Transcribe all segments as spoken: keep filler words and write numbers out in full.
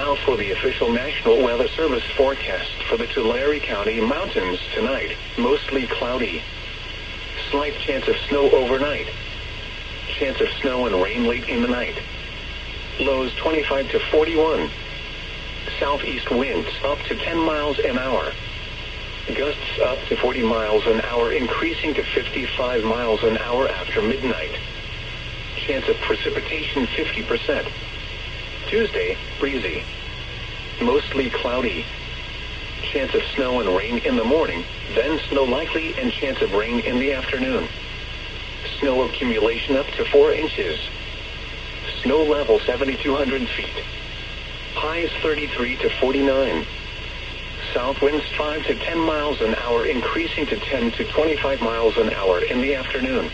Now for the official National Weather Service forecast for the Tulare County Mountains tonight. Mostly cloudy. Slight chance of snow overnight. Chance of snow and rain late in the night. Lows twenty-five to forty-one. Southeast winds up to ten miles an hour. Gusts up to forty miles an hour, increasing to fifty-five miles an hour after midnight. Chance of precipitation fifty percent. Tuesday, breezy. Mostly cloudy. Chance of snow and rain in the morning, then snow likely and chance of rain in the afternoon. Snow accumulation up to four inches. Snow level seven thousand two hundred feet. Highs thirty-three to forty-nine. South winds five to ten miles an hour, increasing to ten to twenty-five miles an hour in the afternoon.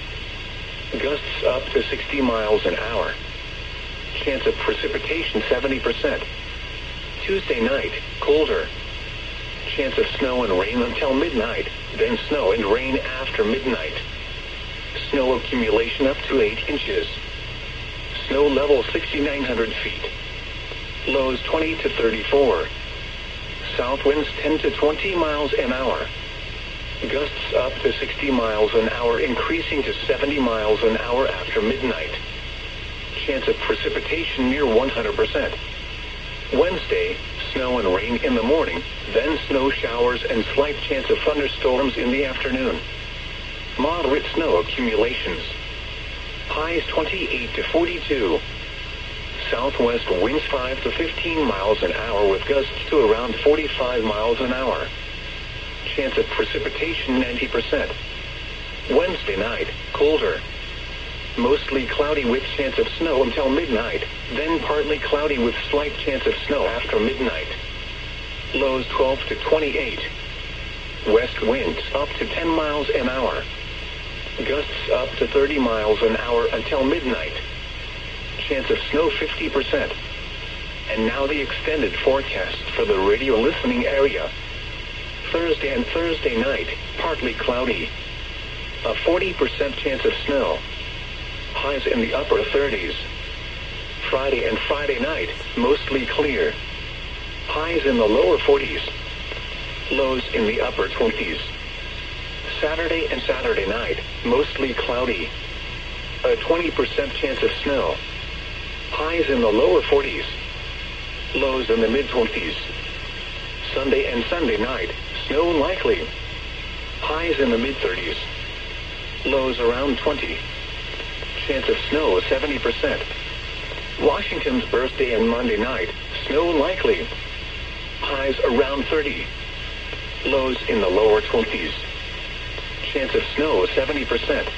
Gusts up to sixty miles an hour. Chance of precipitation seventy percent. Tuesday night, colder. Chance of snow and rain until midnight, then snow and rain after midnight. Snow accumulation up to eight inches. Snow level six thousand nine hundred feet. Lows twenty to thirty-four. South winds ten to twenty miles an hour. Gusts up to sixty miles an hour, increasing to seventy miles an hour after midnight. Chance of precipitation near one hundred percent. Wednesday, snow and rain in the morning, then snow showers and slight chance of thunderstorms in the afternoon. Moderate snow accumulations. Highs twenty-eight to forty-two. Southwest winds five to fifteen miles an hour with gusts to around forty-five miles an hour. Chance of precipitation ninety percent. Wednesday night, colder. Mostly cloudy with chance of snow until midnight, then partly cloudy with slight chance of snow after midnight. Lows twelve to twenty-eight. West winds up to ten miles an hour. Gusts up to thirty miles an hour until midnight. Chance of snow fifty percent. And now the extended forecast for the radio listening area. Thursday and Thursday night, partly cloudy. A forty percent chance of snow. Highs in the upper thirties. Friday and Friday night, mostly clear. Highs in the lower forties. Lows in the upper twenties. Saturday and Saturday night, mostly cloudy. A twenty percent chance of snow. Highs in the lower forties. Lows in the mid-twenties. Sunday and Sunday night, snow likely. Highs in the mid-thirties. Lows around twenty. Chance of snow seventy percent. Washington's birthday and Monday night, snow likely. Highs around thirty. Lows in the lower twenties. Chance of snow seventy percent.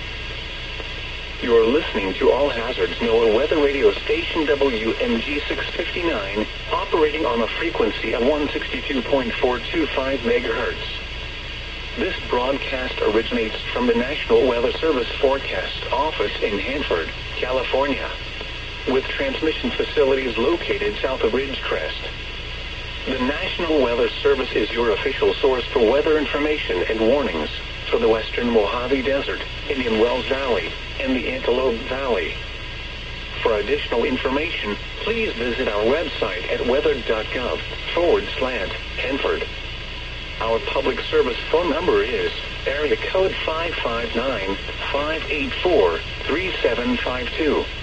You're listening to All Hazards NOAA Weather Radio Station W M G six fifty-nine, operating on a frequency of one sixty-two point four two five megahertz. This broadcast originates from the National Weather Service Forecast Office in Hanford, California, with transmission facilities located south of Ridgecrest. The National Weather Service is your official source for weather information and warnings for the western Mojave Desert, Indian Wells Valley, and the Antelope Valley. For additional information, please visit our website at weather.gov forward slash Hanford. Our public service phone number is area code five five nine, five eight four, three seven five two.